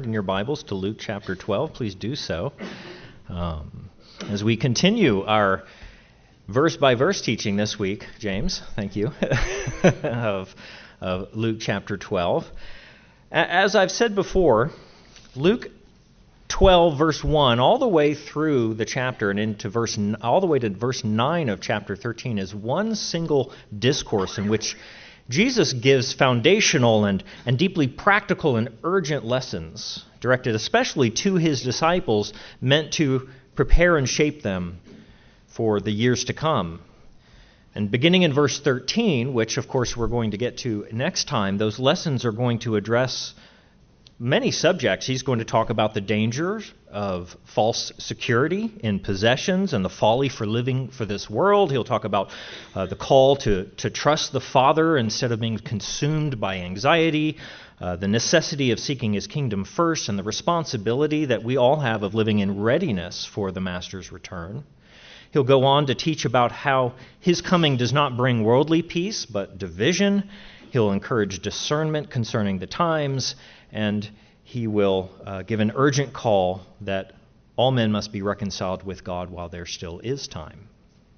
open your Bibles to Luke chapter 12, please do so. As we continue our verse-by-verse teaching this week, James, thank you, of Luke chapter 12. As I've said before, Luke 12, verse 1, all the way through the chapter and into all the way to verse 9 of chapter 13 is one single discourse in which Jesus gives foundational and deeply practical and urgent lessons directed especially to his disciples, meant to prepare and shape them for the years to come. And beginning in verse 13, which of course we're going to get to next time, those lessons are going to address many subjects. He's going to talk about the dangers of false security in possessions and the folly for living for this world. He'll talk about the call to trust the Father instead of being consumed by anxiety, the necessity of seeking his kingdom first, and the responsibility that we all have of living in readiness for the Master's return. He'll go on to teach about how his coming does not bring worldly peace, but division. He'll encourage discernment concerning the times, and he will give an urgent call that all men must be reconciled with God while there still is time.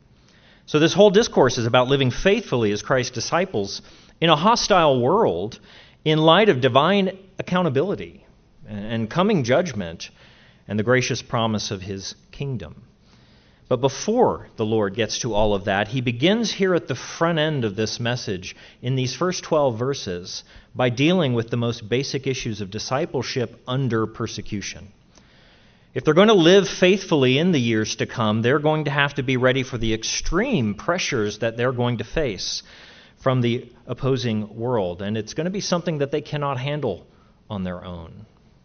So this whole discourse is about living faithfully as Christ's disciples in a hostile world in light of divine accountability and coming judgment and the gracious promise of his kingdom. But before the Lord gets to all of that, he begins here at the front end of this message in these first 12 verses by dealing with the most basic issues of discipleship under persecution. If they're going to live faithfully in the years to come, they're going to have to be ready for the extreme pressures that they're going to face from the opposing world. And it's going to be something that they cannot handle on their own.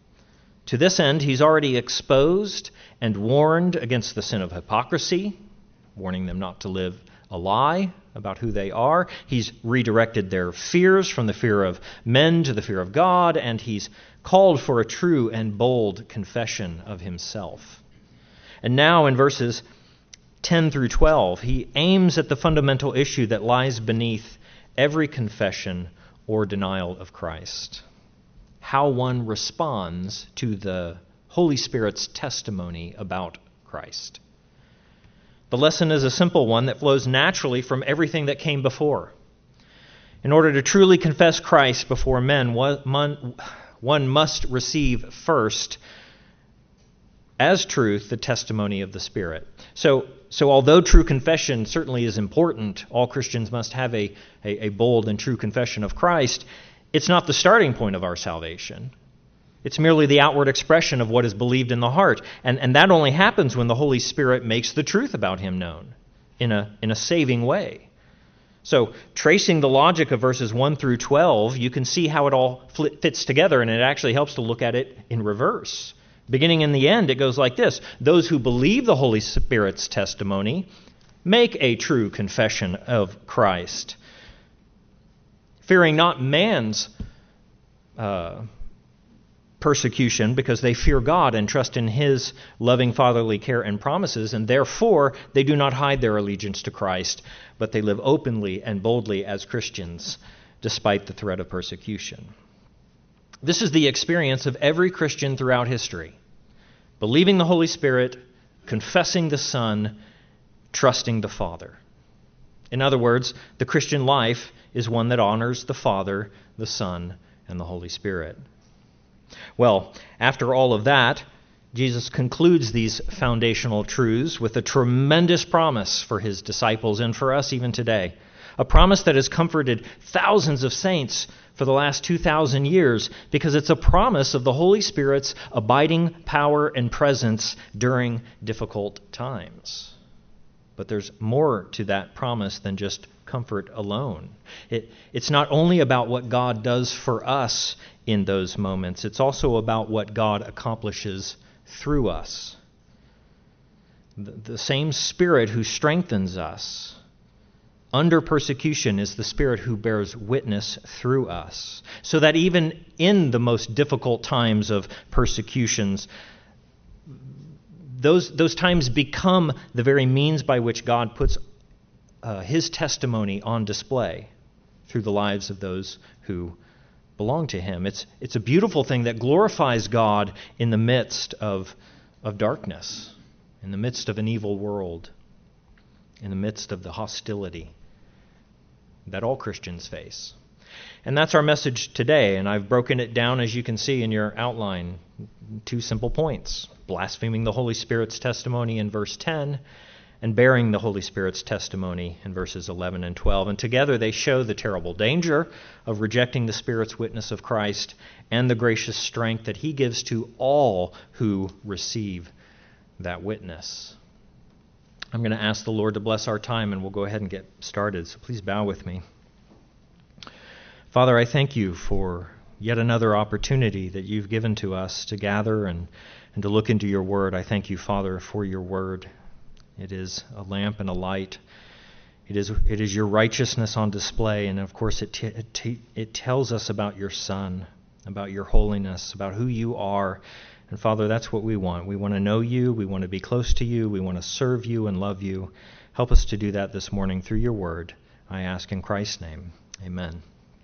To this end, he's already exposed and warned against the sin of hypocrisy, warning them not to live a lie about who they are. He's redirected their fears from the fear of men to the fear of God, and he's called for a true and bold confession of himself. And now in verses 10 through 12, he aims at the fundamental issue that lies beneath every confession or denial of Christ: how one responds to the Holy Spirit's testimony about Christ. The lesson is a simple one that flows naturally from everything that came before. In order to truly confess Christ before men, one must receive first, as truth, the testimony of the Spirit. So although true confession certainly is important, all Christians must have a bold and true confession of Christ. It's not the starting point of our salvation. It's merely the outward expression of what is believed in the heart. And that only happens when the Holy Spirit makes the truth about him known in a saving way. So, tracing the logic of verses 1 through 12, you can see how it all fits together, and it actually helps to look at it in reverse. Beginning in the end, it goes like this: those who believe the Holy Spirit's testimony make a true confession of Christ, fearing not man's persecution, because they fear God and trust in his loving fatherly care and promises, and therefore they do not hide their allegiance to Christ, but they live openly and boldly as Christians despite the threat of persecution. This is the experience of every Christian throughout history: believing the Holy Spirit, confessing the Son, trusting the Father. In other words, the Christian life is one that honors the Father, the Son, and the Holy Spirit. Well, after all of that, Jesus concludes these foundational truths with a tremendous promise for his disciples and for us even today. A promise that has comforted thousands of saints for the last 2,000 years, because it's a promise of the Holy Spirit's abiding power and presence during difficult times. But there's more to that promise than just comfort alone. It's not only about what God does for us in those moments, it's also about what God accomplishes through us. The same Spirit who strengthens us under persecution is the Spirit who bears witness through us, so that even in the most difficult times of persecutions, those times become the very means by which God puts his testimony on display through the lives of those who belong to him. It's a beautiful thing that glorifies God in the midst of darkness, in the midst of an evil world, in the midst of the hostility that all Christians face. And that's our message today, and I've broken it down, as you can see in your outline, 2 simple points: blaspheming the Holy Spirit's testimony in verse 10, and bearing the Holy Spirit's testimony in verses 11 and 12. And together they show the terrible danger of rejecting the Spirit's witness of Christ and the gracious strength that he gives to all who receive that witness. I'm going to ask the Lord to bless our time, and we'll go ahead and get started. So please bow with me. Father, I thank you for yet another opportunity that you've given to us to gather and to look into your word. I thank you, Father, for your word. It is a lamp and a light. It is your righteousness on display, and of course it tells us about your Son, about your holiness, about who you are. And Father, that's what we want. We want to know you. We want to be close to you. We want to serve you and love you. Help us to do that this morning through your word. I ask in Christ's name. Amen.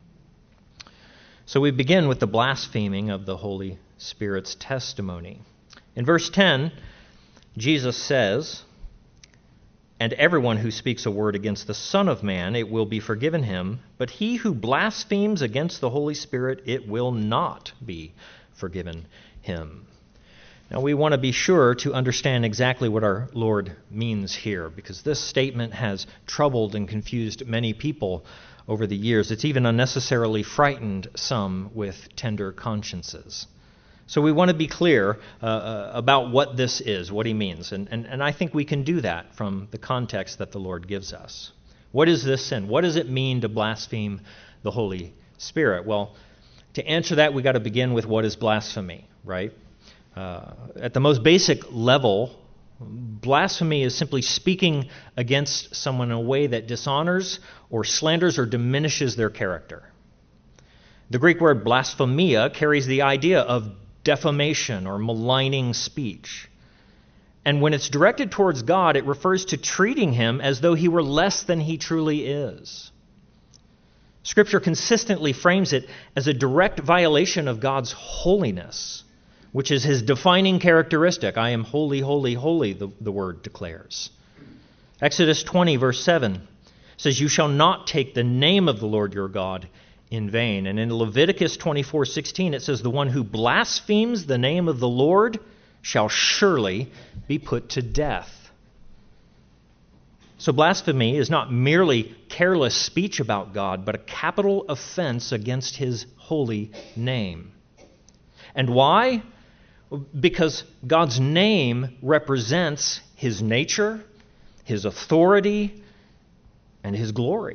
So we begin with the blaspheming of the Holy Spirit's testimony. In verse 10, Jesus says, "And everyone who speaks a word against the Son of Man, it will be forgiven him. But he who blasphemes against the Holy Spirit, it will not be forgiven him." Now, we want to be sure to understand exactly what our Lord means here, because this statement has troubled and confused many people over the years. It's even unnecessarily frightened some with tender consciences. So we want to be clear about what this is, what he means. And I think we can do that from the context that the Lord gives us. What is this sin? What does it mean to blaspheme the Holy Spirit? Well, to answer that, we've got to begin with what is blasphemy, right? At the most basic level, blasphemy is simply speaking against someone in a way that dishonors or slanders or diminishes their character. The Greek word blasphemia carries the idea of defamation or maligning speech. And when it's directed towards God, it refers to treating him as though he were less than he truly is. Scripture consistently frames it as a direct violation of God's holiness, which is his defining characteristic. I am holy, holy, holy, the word declares. Exodus 20, verse 7 says, "You shall not take the name of the Lord your God in vain." And in Leviticus 24:16, it says, "The one who blasphemes the name of the Lord shall surely be put to death." So blasphemy is not merely careless speech about God, but a capital offense against his holy name. And why? Because God's name represents his nature, his authority, and his glory.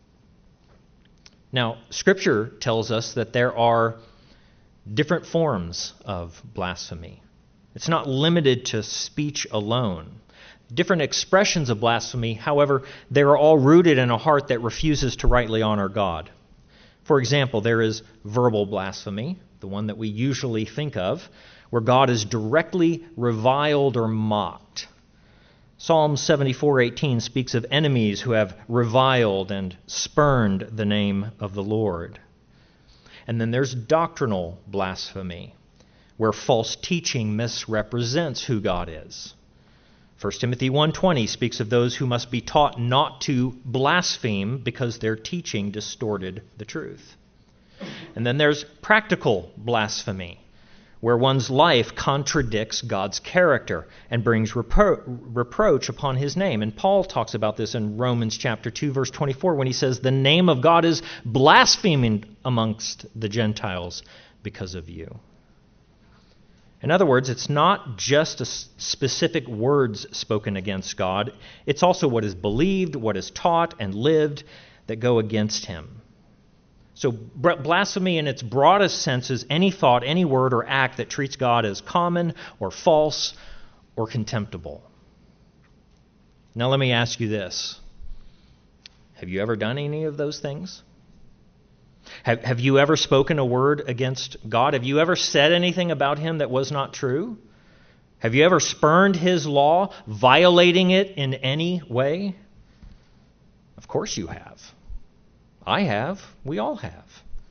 Now, Scripture tells us that there are different forms of blasphemy. It's not limited to speech alone. Different expressions of blasphemy, however, they are all rooted in a heart that refuses to rightly honor God. For example, there is verbal blasphemy, the one that we usually think of, where God is directly reviled or mocked. Psalm 74:18 speaks of enemies who have reviled and spurned the name of the Lord. And then there's doctrinal blasphemy, where false teaching misrepresents who God is. 1 Timothy 1:20 speaks of those who must be taught not to blaspheme because their teaching distorted the truth. And then there's practical blasphemy, where one's life contradicts God's character and brings reproach upon his name. And Paul talks about this in Romans chapter 2, verse 24, when he says, "The name of God is blasphemed amongst the Gentiles because of you." In other words, it's not just specific words spoken against God. It's also what is believed, what is taught and lived that go against him. So blasphemy in its broadest sense is any thought, any word or act that treats God as common or false or contemptible. Now let me ask you this. Have you ever done any of those things? Have you ever spoken a word against God? Have you ever said anything about him that was not true? Have you ever spurned his law, violating it in any way? Of course you have. I have. We all have.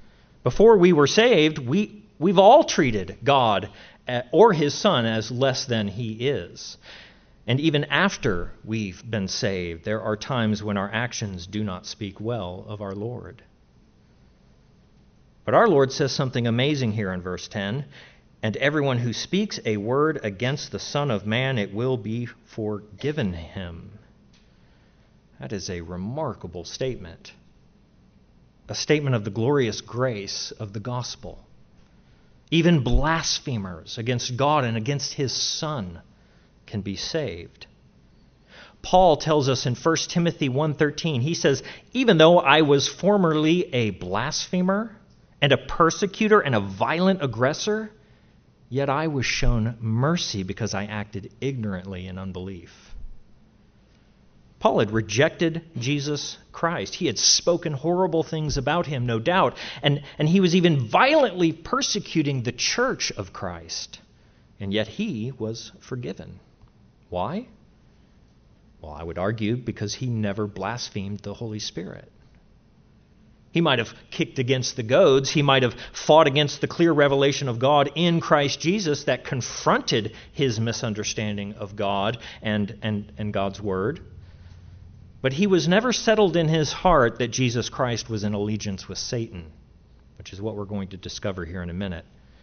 Before we were saved, we've all treated God or his Son as less than he is. And even after we've been saved, there are times when our actions do not speak well of our Lord. But our Lord says something amazing here in verse 10. And everyone who speaks a word against the Son of Man, it will be forgiven him. That is a remarkable statement. A statement of the glorious grace of the gospel. Even blasphemers against God and against his Son can be saved. Paul tells us in 1 Timothy 1:13, he says, even though I was formerly a blasphemer and a persecutor and a violent aggressor, yet I was shown mercy because I acted ignorantly in unbelief. Paul had rejected Jesus Christ. He had spoken horrible things about him, no doubt, and he was even violently persecuting the church of Christ. And yet he was forgiven. Why? Well, I would argue because he never blasphemed the Holy Spirit. He might have kicked against the goads. He might have fought against the clear revelation of God in Christ Jesus that confronted his misunderstanding of God and God's Word. But he was never settled in his heart that Jesus Christ was in allegiance with Satan, which is what we're going to discover here in a minute.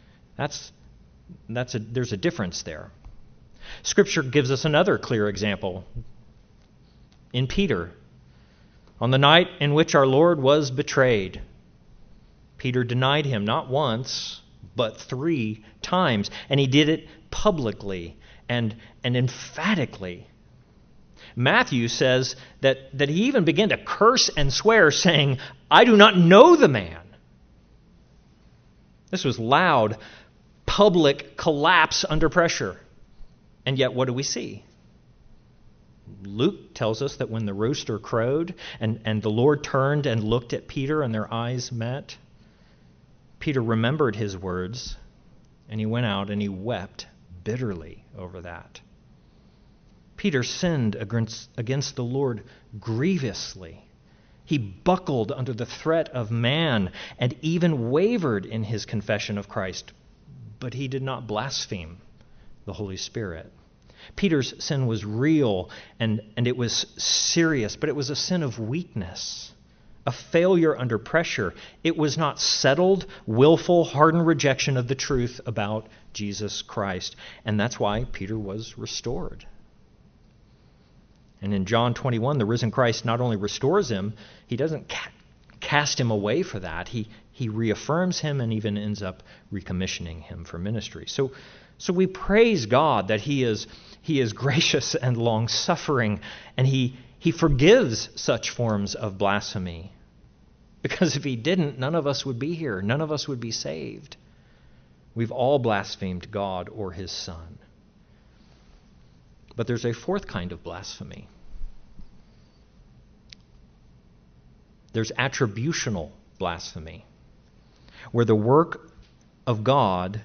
There's a difference there. Scripture gives us another clear example in Peter. On the night in which our Lord was betrayed, Peter denied him not once, but 3 times. And he did it publicly and emphatically. Matthew says that he even began to curse and swear, saying, I do not know the man. This was loud, public collapse under pressure. And yet what do we see? Luke tells us that when the rooster crowed and the Lord turned and looked at Peter and their eyes met, Peter remembered his words and he went out and he wept bitterly over that. Peter sinned against the Lord grievously. He buckled under the threat of man and even wavered in his confession of Christ, but he did not blaspheme the Holy Spirit. Peter's sin was real and it was serious, but it was a sin of weakness, a failure under pressure. It was not settled, willful, hardened rejection of the truth about Jesus Christ. And that's why Peter was restored. And in John 21, the risen Christ not only restores him, he doesn't cast him away for that. He reaffirms him and even ends up recommissioning him for ministry. So we praise God that He is gracious and long-suffering, and He forgives such forms of blasphemy. Because if He didn't, none of us would be here. None of us would be saved. We've all blasphemed God or His Son. But there's a fourth kind of blasphemy. There's attributional blasphemy, where the works of God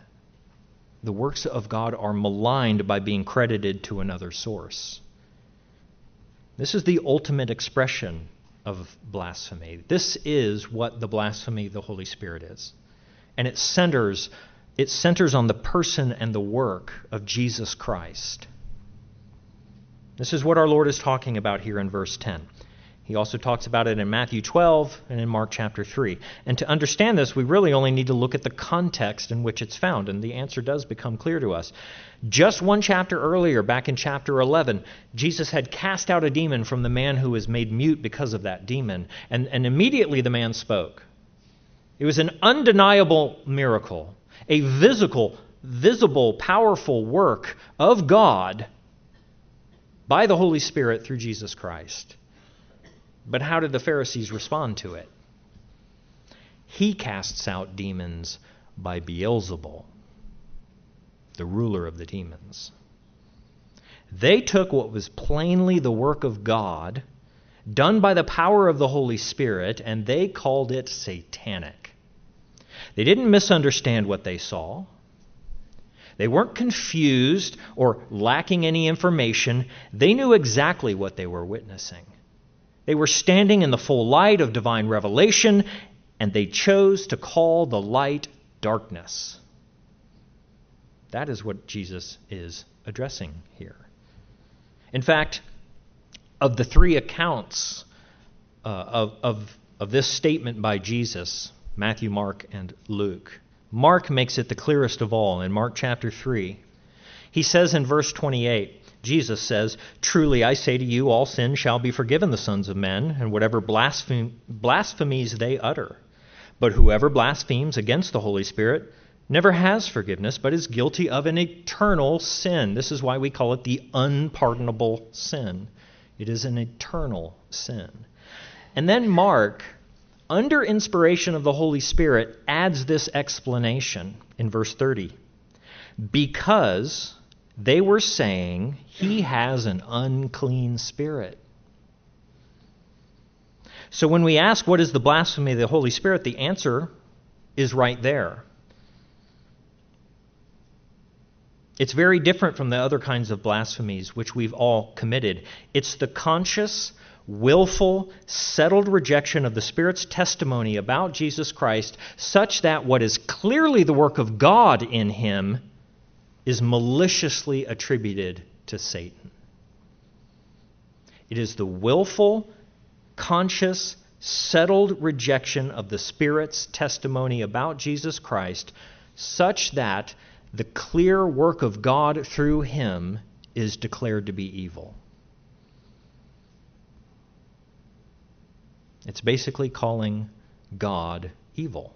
are maligned by being credited to another source. This is the ultimate expression of blasphemy. This is what the blasphemy of the Holy Spirit is. And it centers on the person and the work of Jesus Christ. This is what our Lord is talking about here in verse 10. He also talks about it in Matthew 12 and in Mark chapter 3. And to understand this, we really only need to look at the context in which it's found, and the answer does become clear to us. Just one chapter earlier, back in chapter 11, Jesus had cast out a demon from the man who was made mute because of that demon, and immediately the man spoke. It was an undeniable miracle, a visible, powerful work of God by the Holy Spirit through Jesus Christ. But how did the Pharisees respond to it? He casts out demons by Beelzebul, the ruler of the demons. They took what was plainly the work of God, done by the power of the Holy Spirit, and they called it satanic. They didn't misunderstand what they saw. They weren't confused or lacking any information. They knew exactly what they were witnessing. They were standing in the full light of divine revelation, and they chose to call the light darkness. That is what Jesus is addressing here. In fact, of the three accounts of this statement by Jesus, Matthew, Mark, and Luke, Mark makes it the clearest of all in Mark chapter 3. He says in verse 28, Jesus says, "Truly I say to you, all sin shall be forgiven the sons of men, and whatever blasphemies they utter. But whoever blasphemes against the Holy Spirit never has forgiveness, but is guilty of an eternal sin." This is why we call it the unpardonable sin. It is an eternal sin. And then Mark, under inspiration of the Holy Spirit, adds this explanation in verse 30. Because they were saying, "He has an unclean spirit." So when we ask what is the blasphemy of the Holy Spirit, the answer is right there. It's very different from the other kinds of blasphemies which we've all committed. It's the conscious, willful, settled rejection of the Spirit's testimony about Jesus Christ, such that what is clearly the work of God in him is maliciously attributed to Satan. It is the willful, conscious, settled rejection of the Spirit's testimony about Jesus Christ, such that the clear work of God through him is declared to be evil. It's basically calling God evil.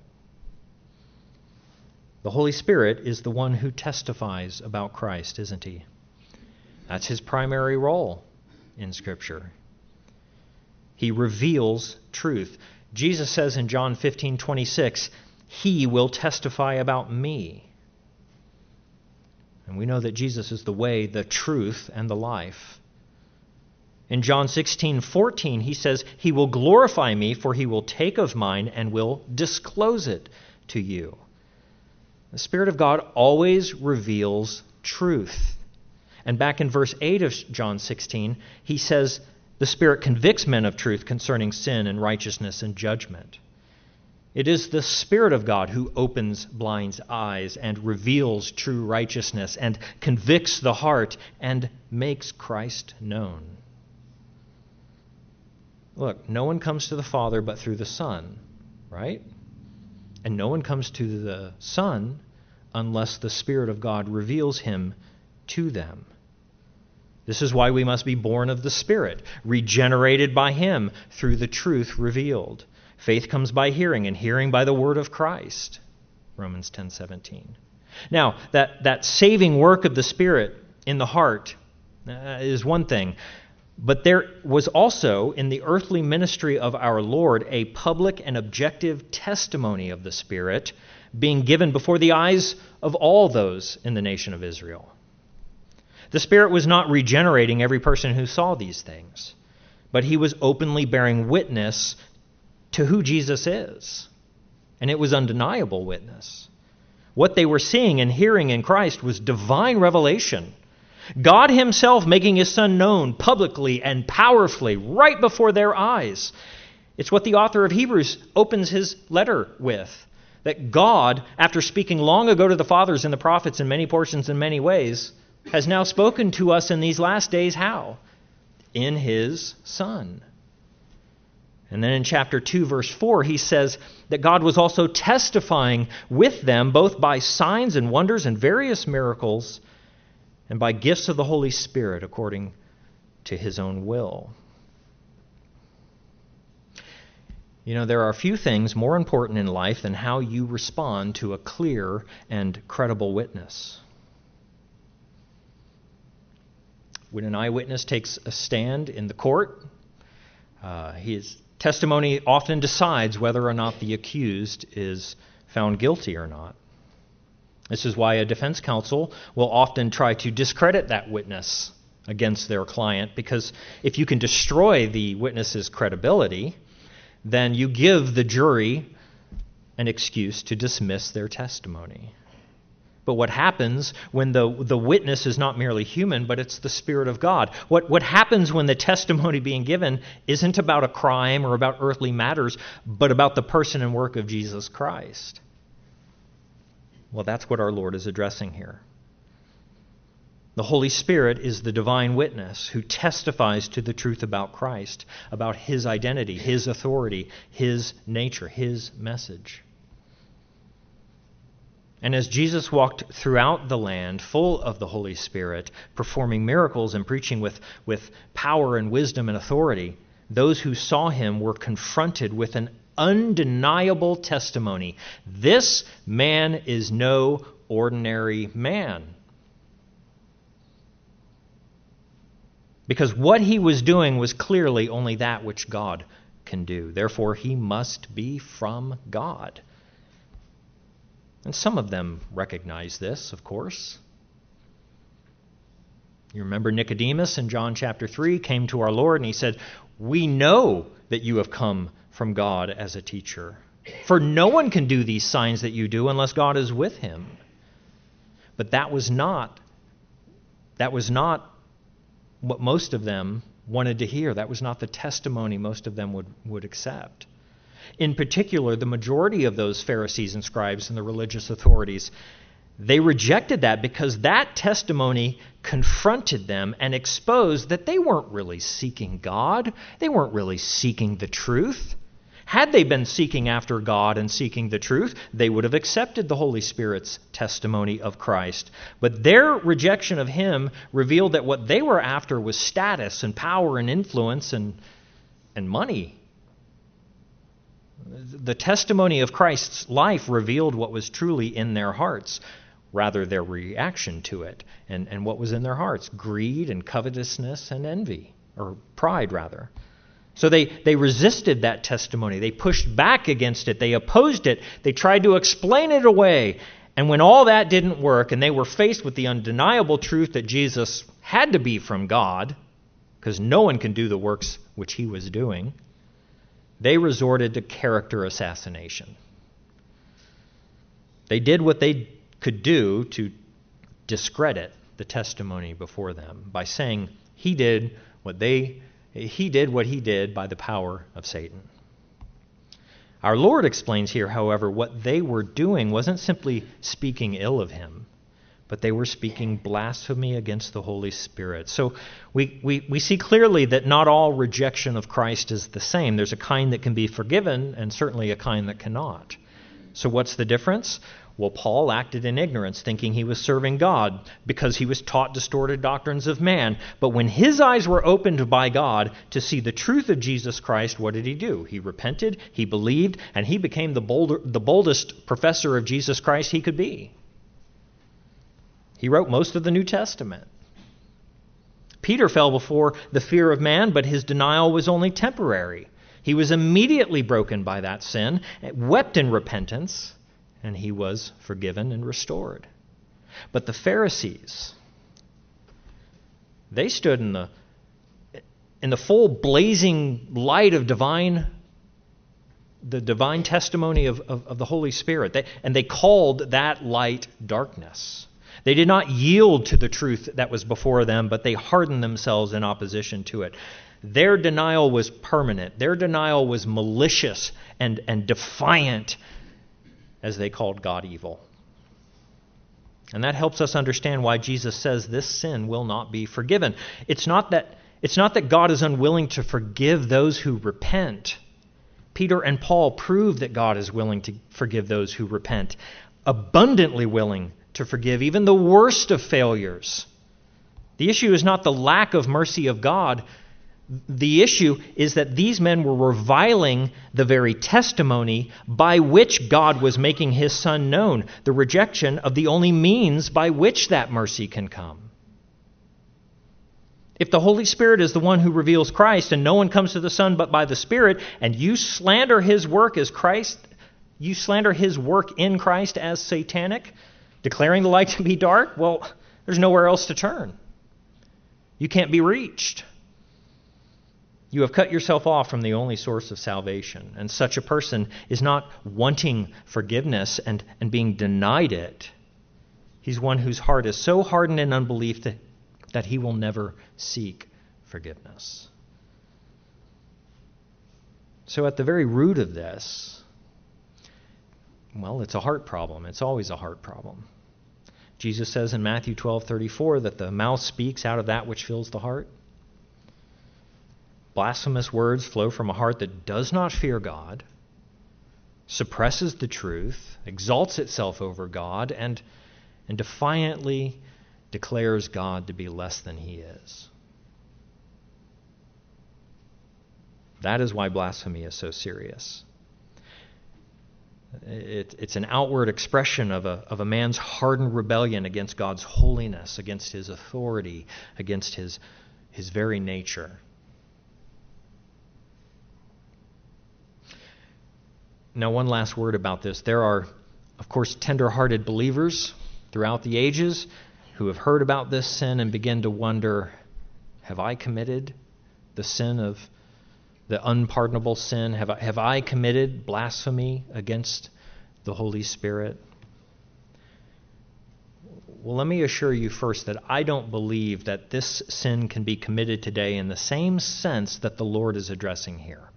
The Holy Spirit is the one who testifies about Christ, isn't he? That's his primary role in Scripture. He reveals truth. Jesus says in John 15:26, "He will testify about me." And we know that Jesus is the way, the truth, and the life. In John 16:14, he says, "He will glorify me, for he will take of mine and will disclose it to you." The Spirit of God always reveals truth. And back in verse 8 of John 16, he says, "The Spirit convicts men of truth concerning sin and righteousness and judgment." It is the Spirit of God who opens blind eyes and reveals true righteousness and convicts the heart and makes Christ known. Look, no one comes to the Father but through the Son, right? And no one comes to the Son unless the Spirit of God reveals him to them. This is why we must be born of the Spirit, regenerated by him through the truth revealed. Faith comes by hearing, and hearing by the word of Christ. Romans 10:17. Now, that saving work of the Spirit in the heart is one thing, but there was also in the earthly ministry of our Lord a public and objective testimony of the Spirit being given before the eyes of all those in the nation of Israel. The Spirit was not regenerating every person who saw these things, but he was openly bearing witness to who Jesus is. And it was undeniable witness. What they were seeing and hearing in Christ was divine revelation. God himself making his Son known publicly and powerfully right before their eyes. It's what the author of Hebrews opens his letter with. That God, after speaking long ago to the fathers and the prophets in many portions and many ways, has now spoken to us in these last days how? In his Son. And then in chapter 2, verse 4, he says that God was also testifying with them both by signs and wonders and various miracles and by gifts of the Holy Spirit according to his own will. You know, there are few things more important in life than how you respond to a clear and credible witness. When an eyewitness takes a stand in the court, his testimony often decides whether or not the accused is found guilty or not. This is why a defense counsel will often try to discredit that witness against their client, because if you can destroy the witness's credibility, then you give the jury an excuse to dismiss their testimony. but what happens when the witness is not merely human, but it's the Spirit of God. What happens when the testimony being given isn't about a crime or about earthly matters, but about the person and work of Jesus Christ. Well, that's what our Lord is addressing here. The Holy Spirit is the divine witness who testifies to the truth about Christ, about his identity, his authority, his nature, his message. And as Jesus walked throughout the land full of the Holy Spirit, performing miracles and preaching with power and wisdom and authority, those who saw him were confronted with an undeniable testimony. This man is no ordinary man. Because what he was doing was clearly only that which God can do. Therefore, he must be from God. And some of them recognize this, of course. You remember Nicodemus in John chapter 3 came to our Lord and he said, "We know that you have come from God as a teacher. For no one can do these signs that you do unless God is with him." But that was not what most of them wanted to hear. That was not the testimony most of them would accept. In particular, the majority of those Pharisees and scribes and the religious authorities, they rejected that because that testimony confronted them and exposed that they weren't really seeking God. They weren't really seeking the truth. Had they been seeking after God and seeking the truth, they would have accepted the Holy Spirit's testimony of Christ. But their rejection of him revealed that what they were after was status and power and influence and money. The testimony of Christ's life revealed what was truly in their hearts, rather their reaction to it. And what was in their hearts? Greed and covetousness and envy, or pride rather. So they resisted that testimony. They pushed back against it. They opposed it. They tried to explain it away. And when all that didn't work and they were faced with the undeniable truth that Jesus had to be from God, because no one can do the works which he was doing, they resorted to character assassination. They did what they could do to discredit the testimony before them by saying he did what he did by the power of Satan. Our Lord explains here, however, what they were doing wasn't simply speaking ill of him, but they were speaking blasphemy against the Holy Spirit. So we see clearly that not all rejection of Christ is the same. There's a kind that can be forgiven and certainly a kind that cannot. So what's the difference? Well, Paul acted in ignorance, thinking he was serving God because he was taught distorted doctrines of man. But when his eyes were opened by God to see the truth of Jesus Christ, what did he do? He repented, he believed, and he became the boldest professor of Jesus Christ he could be. He wrote most of the New Testament. Peter fell before the fear of man, but his denial was only temporary. He was immediately broken by that sin, wept in repentance, and he was forgiven and restored. But the Pharisees, they stood in the full blazing light of the divine testimony of the Holy Spirit, and they called that light darkness. They did not yield to the truth that was before them, but they hardened themselves in opposition to it. Their denial was permanent. Their denial was malicious and defiant, as they called God evil. And that helps us understand why Jesus says this sin will not be forgiven. It's not that God is unwilling to forgive those who repent. Peter and Paul prove that God is willing to forgive those who repent, abundantly willing to forgive even the worst of failures. The issue is not the lack of mercy of God. The issue is that these men were reviling the very testimony by which God was making his Son known, the rejection of the only means by which that mercy can come. If the Holy Spirit is the one who reveals Christ and no one comes to the Son but by the Spirit, and you slander his work as Christ, you slander his work in Christ as satanic, declaring the light to be dark, well, there's nowhere else to turn. You can't be reached. You have cut yourself off from the only source of salvation. And such a person is not wanting forgiveness and being denied it. He's one whose heart is so hardened in unbelief that he will never seek forgiveness. So at the very root of this, well, it's a heart problem. It's always a heart problem. Jesus says in Matthew 12:34 that the mouth speaks out of that which fills the heart. Blasphemous words flow from a heart that does not fear God, suppresses the truth, exalts itself over God, and defiantly declares God to be less than he is. That is why blasphemy is so serious. It's an outward expression of a man's hardened rebellion against God's holiness, against his authority, against his very nature. Now, one last word about this. There are, of course, tender-hearted believers throughout the ages who have heard about this sin and begin to wonder, have I committed the sin of the unpardonable sin? Have I committed blasphemy against the Holy Spirit? Well, let me assure you first that I don't believe that this sin can be committed today in the same sense that the Lord is addressing here.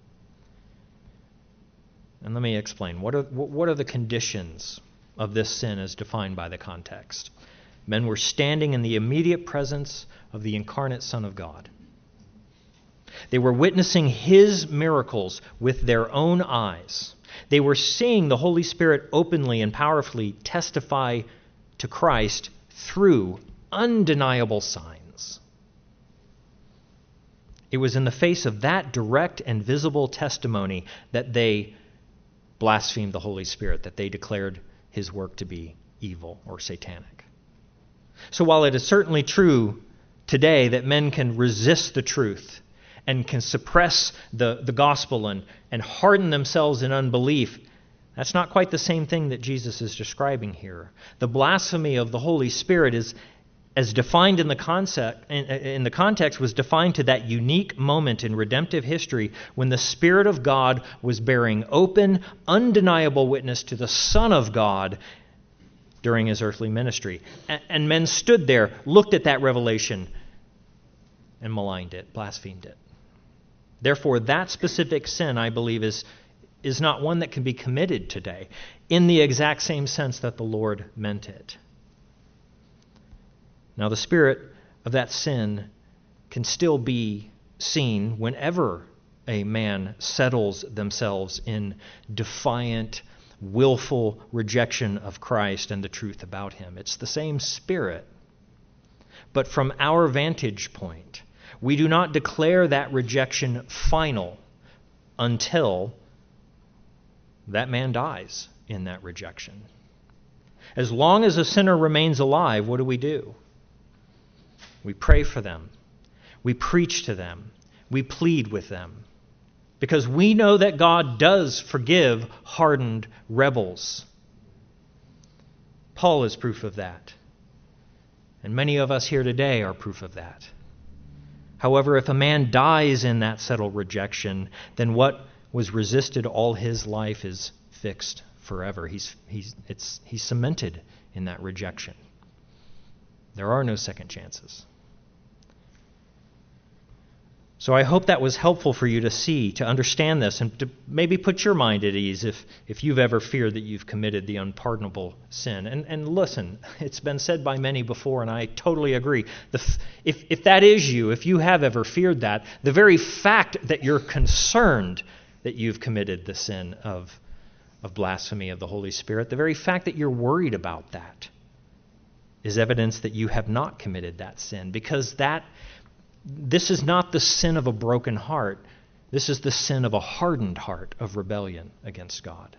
And let me explain. What are the conditions of this sin as defined by the context? Men were standing in the immediate presence of the incarnate Son of God. They were witnessing his miracles with their own eyes. They were seeing the Holy Spirit openly and powerfully testify to Christ through undeniable signs. It was in the face of that direct and visible testimony that they blasphemed the Holy Spirit, that they declared his work to be evil or satanic. So while it is certainly true today that men can resist the truth and can suppress the gospel and harden themselves in unbelief, that's not quite the same thing that Jesus is describing here. The blasphemy of the Holy Spirit is, as defined in the context, was defined to that unique moment in redemptive history when the Spirit of God was bearing open, undeniable witness to the Son of God during his earthly ministry. And men stood there, looked at that revelation, and maligned it, blasphemed it. Therefore, that specific sin, I believe, is not one that can be committed today in the exact same sense that the Lord meant it. Now, the spirit of that sin can still be seen whenever a man settles themselves in defiant, willful rejection of Christ and the truth about him. It's the same spirit. But from our vantage point, we do not declare that rejection final until that man dies in that rejection. As long as a sinner remains alive, what do? We pray for them. We preach to them. We plead with them. Because we know that God does forgive hardened rebels. Paul is proof of that. And many of us here today are proof of that. However, if a man dies in that settled rejection, then what was resisted all his life is fixed forever. He's cemented in that rejection. There are no second chances. So I hope that was helpful for you to see, to understand this, and to maybe put your mind at ease if you've ever feared that you've committed the unpardonable sin. And listen, it's been said by many before, and I totally agree. If that is you, if you have ever feared that, the very fact that you're concerned that you've committed the sin of blasphemy of the Holy Spirit, the very fact that you're worried about that is evidence that you have not committed that sin, because this is not the sin of a broken heart. This is the sin of a hardened heart of rebellion against God.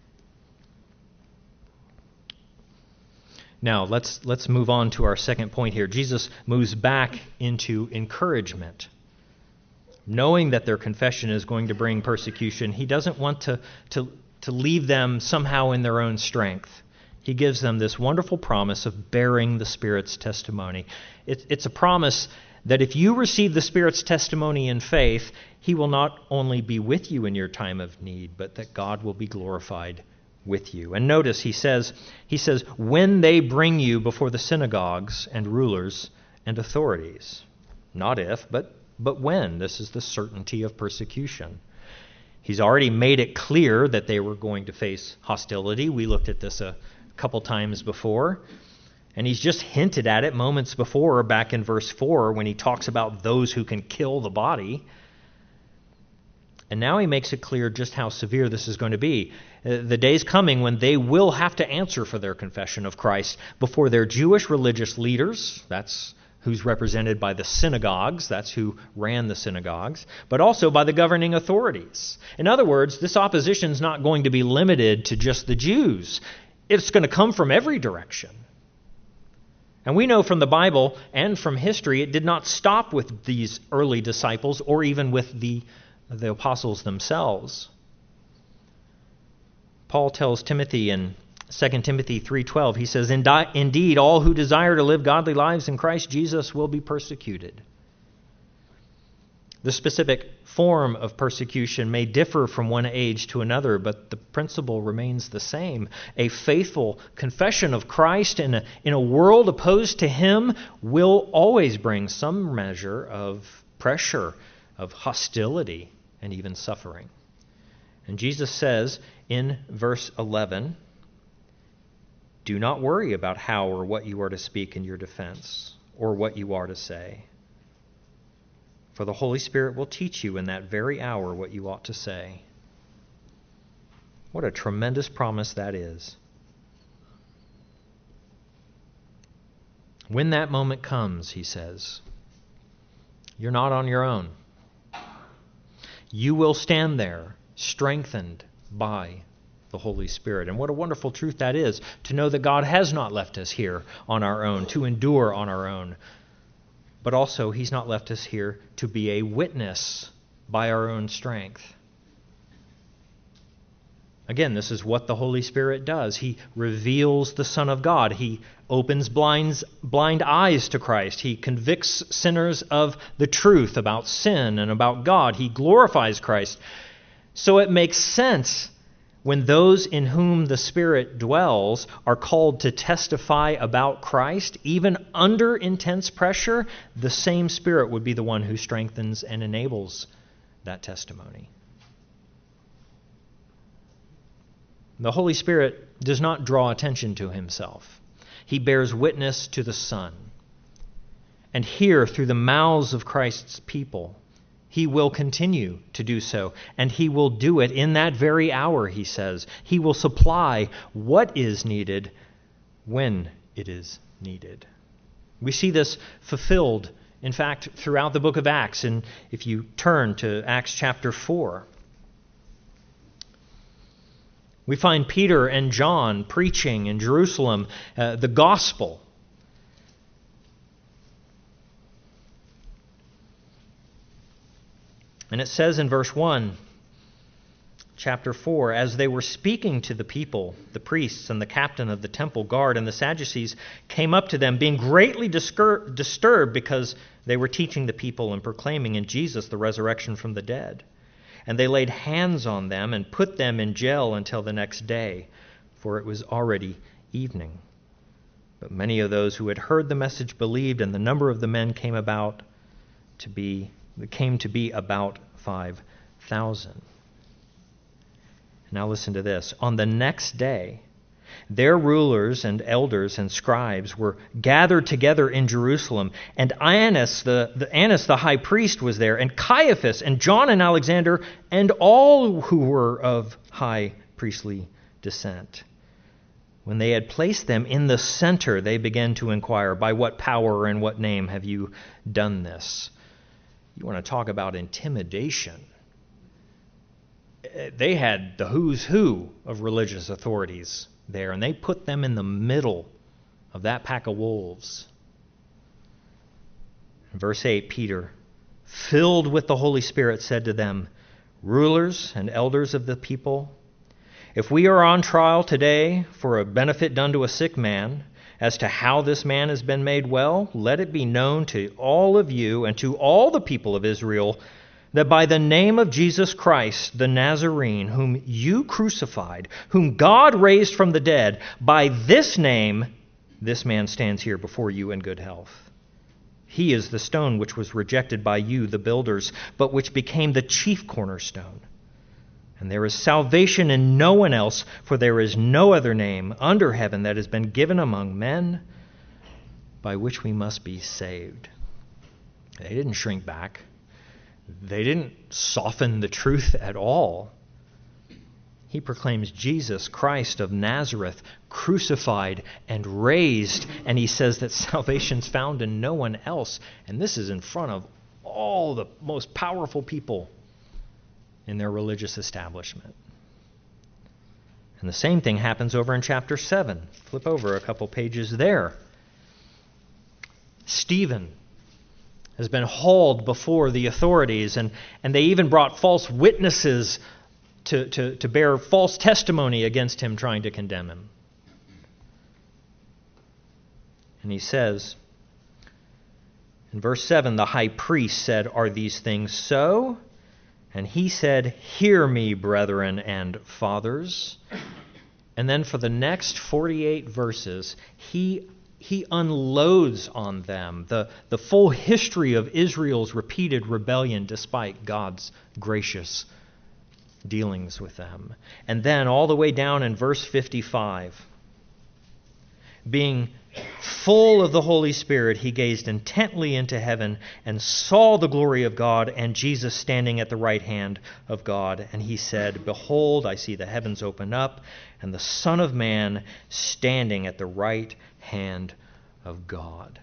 Now, let's move on to our second point here. Jesus moves back into encouragement. Knowing that their confession is going to bring persecution, he doesn't want to leave them somehow in their own strength. He gives them this wonderful promise of bearing the Spirit's testimony. It's a promise that if you receive the Spirit's testimony in faith, he will not only be with you in your time of need, but that God will be glorified with you. And notice he says, when they bring you before the synagogues and rulers and authorities. Not if, but when. This is the certainty of persecution. He's already made it clear that they were going to face hostility. We looked at this a couple times before. And he's just hinted at it moments before, back in verse 4, when he talks about those who can kill the body. And now he makes it clear just how severe this is going to be. The day's coming when they will have to answer for their confession of Christ before their Jewish religious leaders. That's who's represented by the synagogues. That's who ran the synagogues. But also by the governing authorities. In other words, this opposition is not going to be limited to just the Jews. It's going to come from every direction. And we know from the Bible and from history, it did not stop with these early disciples or even with the apostles themselves. Paul tells Timothy in 2 Timothy 3:12, he says, "Indeed, all who desire to live godly lives in Christ Jesus will be persecuted." The specific form of persecution may differ from one age to another, but the principle remains the same. A faithful confession of Christ in a world opposed to him will always bring some measure of pressure, of hostility, and even suffering. And Jesus says in verse 11, "Do not worry about how or what you are to speak in your defense, or what you are to say. For the Holy Spirit will teach you in that very hour what you ought to say." What a tremendous promise that is. When that moment comes, he says, you're not on your own. You will stand there, strengthened by the Holy Spirit. And what a wonderful truth that is, to know that God has not left us here on our own, to endure on our own. But also, he's not left us here to be a witness by our own strength. Again, this is what the Holy Spirit does. He reveals the Son of God. He opens blind eyes to Christ. He convicts sinners of the truth about sin and about God. He glorifies Christ. So it makes sense when those in whom the Spirit dwells are called to testify about Christ, even under intense pressure, the same Spirit would be the one who strengthens and enables that testimony. The Holy Spirit does not draw attention to himself. He bears witness to the Son. And here, through the mouths of Christ's people, he will continue to do so, and he will do it in that very hour, he says. He will supply what is needed when it is needed. We see this fulfilled, in fact, throughout the book of Acts. And if you turn to Acts chapter 4, we find Peter and John preaching in Jerusalem the gospel. And it says in verse 1, chapter 4, "As they were speaking to the people, the priests and the captain of the temple guard and the Sadducees came up to them, being greatly disturbed because they were teaching the people and proclaiming in Jesus the resurrection from the dead. And they laid hands on them and put them in jail until the next day, for it was already evening. But many of those who had heard the message believed, and the number of the men came to be about 5,000. Now listen to this. On the next day, their rulers and elders and scribes were gathered together in Jerusalem, and Annas the high priest was there, and Caiaphas and John and Alexander, and all who were of high priestly descent. When they had placed them in the center, they began to inquire, 'By what power and what name have you done this?'" You want to talk about intimidation. They had the who's who of religious authorities there, and they put them in the middle of that pack of wolves. In verse 8, Peter, filled with the Holy Spirit, said to them, "Rulers and elders of the people, if we are on trial today for a benefit done to a sick man, as to how this man has been made well, let it be known to all of you and to all the people of Israel that by the name of Jesus Christ, the Nazarene, whom you crucified, whom God raised from the dead, by this name, this man stands here before you in good health. He is the stone which was rejected by you, the builders, but which became the chief cornerstone. And there is salvation in no one else, for there is no other name under heaven that has been given among men by which we must be saved. They didn't shrink back. They didn't soften the truth at all. He proclaims Jesus Christ of Nazareth, crucified and raised, and he says that salvation's found in no one else. And this is in front of all the most powerful people in their religious establishment. And the same thing happens over in chapter 7. Flip over a couple pages there. Stephen has been hauled before the authorities, and they even brought false witnesses to bear false testimony against him, trying to condemn him. And he says, in verse 7, the high priest said, "Are these things so?" And he said, "Hear me, brethren and fathers." And then for the next 48 verses, he unloads on them the full history of Israel's repeated rebellion despite God's gracious dealings with them. And then all the way down in verse 55, being full of the Holy Spirit, he gazed intently into heaven and saw the glory of God and Jesus standing at the right hand of God. And he said, "Behold, I see the heavens open up and the Son of Man standing at the right hand of God."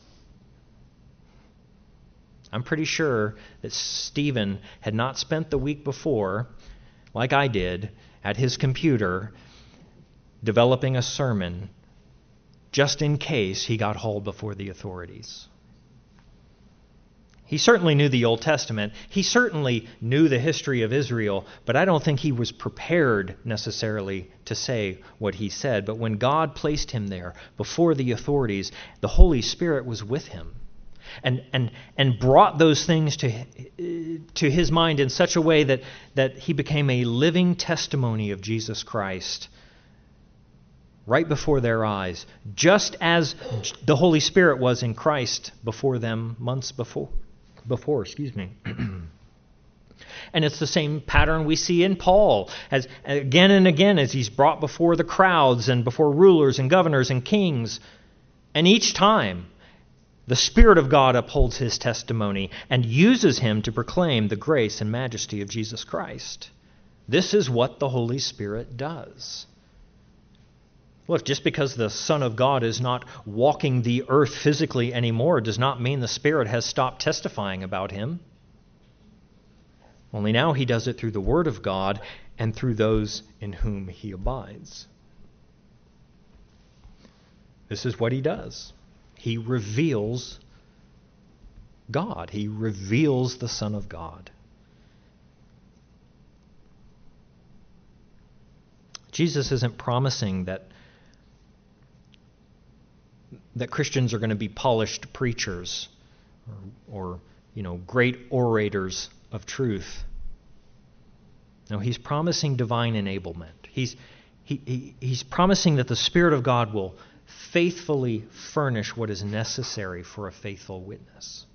I'm pretty sure that Stephen had not spent the week before, like I did, at his computer developing a sermon just in case he got hauled before the authorities. He certainly knew the Old Testament. He certainly knew the history of Israel, but I don't think he was prepared necessarily to say what he said. But when God placed him there before the authorities, the Holy Spirit was with him and brought those things to his mind in such a way that he became a living testimony of Jesus Christ right before their eyes, just as the Holy Spirit was in Christ before them months before. And it's the same pattern we see in Paul, as again and again as he's brought before the crowds and before rulers and governors and kings. And each time, the Spirit of God upholds his testimony and uses him to proclaim the grace and majesty of Jesus Christ. This is what the Holy Spirit does. Look, just because the Son of God is not walking the earth physically anymore does not mean the Spirit has stopped testifying about him. Only now he does it through the Word of God and through those in whom he abides. This is what he does. He reveals God. He reveals the Son of God. Jesus isn't promising that Christians are going to be polished preachers or great orators of truth. No, he's promising divine enablement. He's promising that the Spirit of God will faithfully furnish what is necessary for a faithful witness.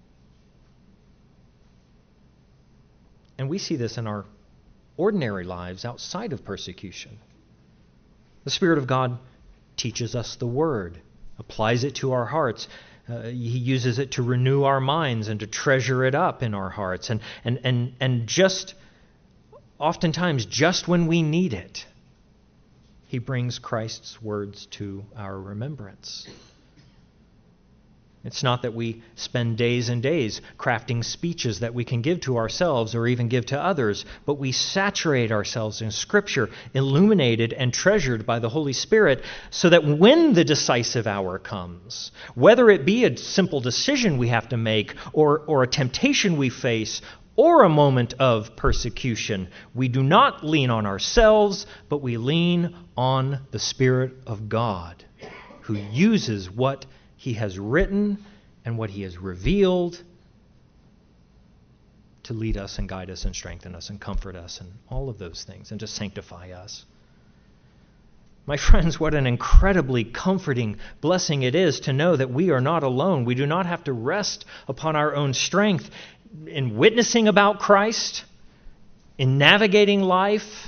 And we see this in our ordinary lives outside of persecution. The Spirit of God teaches us the Word, applies it to our hearts. He uses it to renew our minds and to treasure it up in our hearts. And just oftentimes, just when we need it, he brings Christ's words to our remembrance. It's not that we spend days and days crafting speeches that we can give to ourselves or even give to others, but we saturate ourselves in Scripture, illuminated and treasured by the Holy Spirit, so that when the decisive hour comes, whether it be a simple decision we have to make or a temptation we face or a moment of persecution, we do not lean on ourselves, but we lean on the Spirit of God, who uses what he has written and what he has revealed to lead us and guide us and strengthen us and comfort us and all of those things and to sanctify us. My friends, what an incredibly comforting blessing it is to know that we are not alone. We do not have to rest upon our own strength in witnessing about Christ, in navigating life,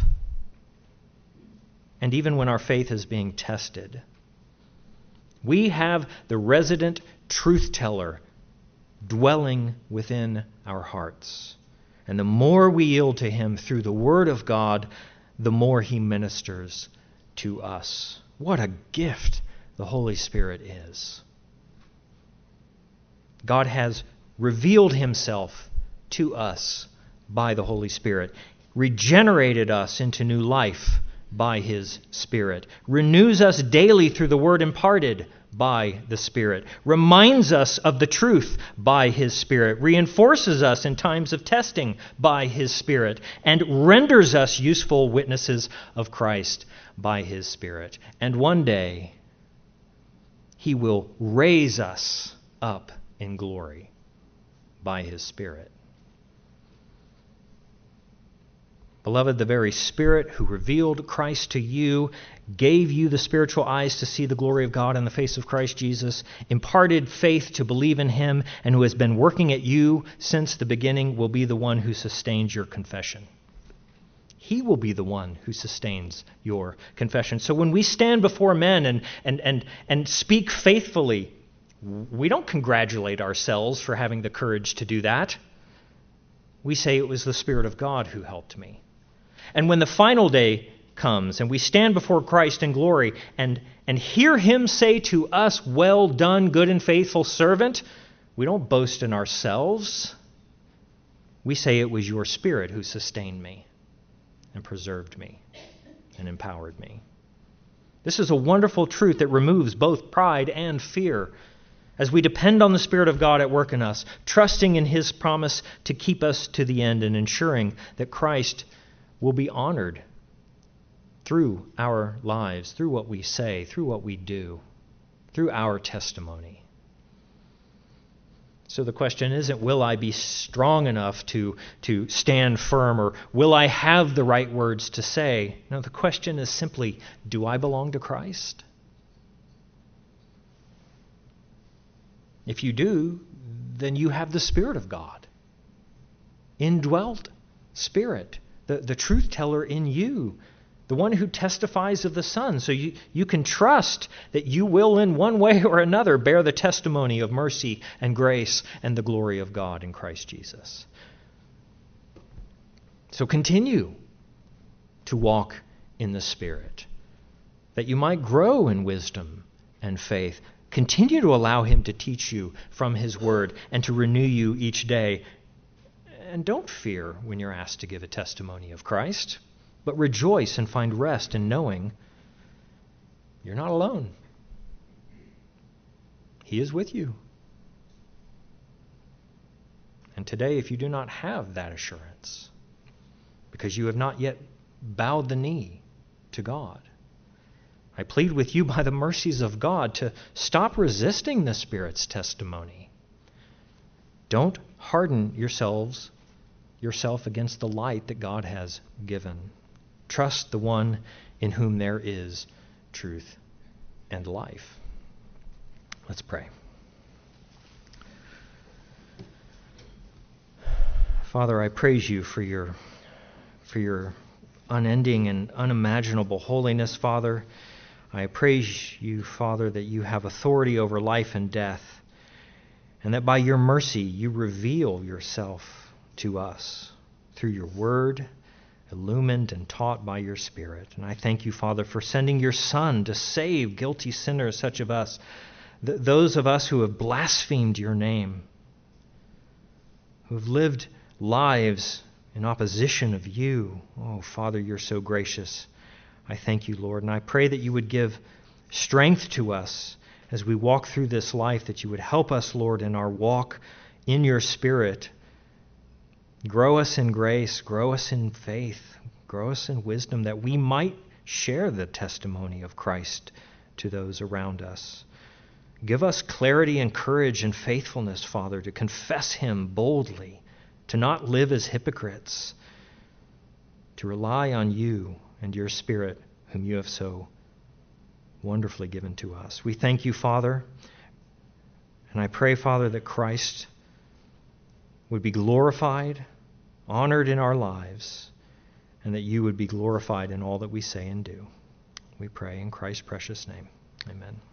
and even when our faith is being tested. We have the resident truth teller dwelling within our hearts. And the more we yield to him through the Word of God, the more he ministers to us. What a gift the Holy Spirit is. God has revealed himself to us by the Holy Spirit, regenerated us into new life by his Spirit, renews us daily through the Word imparted by the Spirit, reminds us of the truth by his Spirit, reinforces us in times of testing by his Spirit, and renders us useful witnesses of Christ by his Spirit. And one day, he will raise us up in glory by his Spirit. Beloved, the very Spirit who revealed Christ to you, gave you the spiritual eyes to see the glory of God in the face of Christ Jesus, imparted faith to believe in him, and who has been working at you since the beginning, will be the one who sustains your confession. He will be the one who sustains your confession. So when we stand before men and speak faithfully, we don't congratulate ourselves for having the courage to do that. We say it was the Spirit of God who helped me. And when the final day comes and we stand before Christ in glory and hear him say to us, "Well done, good and faithful servant," we don't boast in ourselves. We say it was your Spirit who sustained me and preserved me and empowered me. This is a wonderful truth that removes both pride and fear as we depend on the Spirit of God at work in us, trusting in his promise to keep us to the end and ensuring that Christ will be honored through our lives, through what we say, through what we do, through our testimony. So the question isn't, will I be strong enough to stand firm, or will I have the right words to say? No, the question is simply, do I belong to Christ? If you do, then you have the Spirit of God, indwelt Spirit, the truth teller in you, the one who testifies of the Son. So you can trust that you will in one way or another bear the testimony of mercy and grace and the glory of God in Christ Jesus. So continue to walk in the Spirit, that you might grow in wisdom and faith. Continue to allow him to teach you from his word and to renew you each day. And don't fear when you're asked to give a testimony of Christ, but rejoice and find rest in knowing you're not alone. He is with you. And today, if you do not have that assurance, because you have not yet bowed the knee to God, I plead with you by the mercies of God to stop resisting the Spirit's testimony. Don't harden yourself against the light that God has given. Trust the one in whom there is truth and life. Let's pray. Father, I praise you for your unending and unimaginable holiness, Father. I praise you, Father, that you have authority over life and death, and that by your mercy you reveal yourself to us through your word, illumined and taught by your Spirit. And I thank you, Father, for sending your Son to save guilty sinners such of us, those of us who have blasphemed your name, who have lived lives in opposition of you. Oh, Father, you're so gracious. I thank you, Lord, and I pray that you would give strength to us as we walk through this life, that you would help us, Lord, in our walk in your Spirit. Grow us in grace, grow us in faith, grow us in wisdom, that we might share the testimony of Christ to those around us. Give us clarity and courage and faithfulness, Father, to confess him boldly to not live as hypocrites, to rely on you and your Spirit, whom you have so wonderfully given to us. We thank you, Father, and I pray, Father, that Christ would be glorified, honored in our lives, and that you would be glorified in all that we say and do. We pray in Christ's precious name. Amen.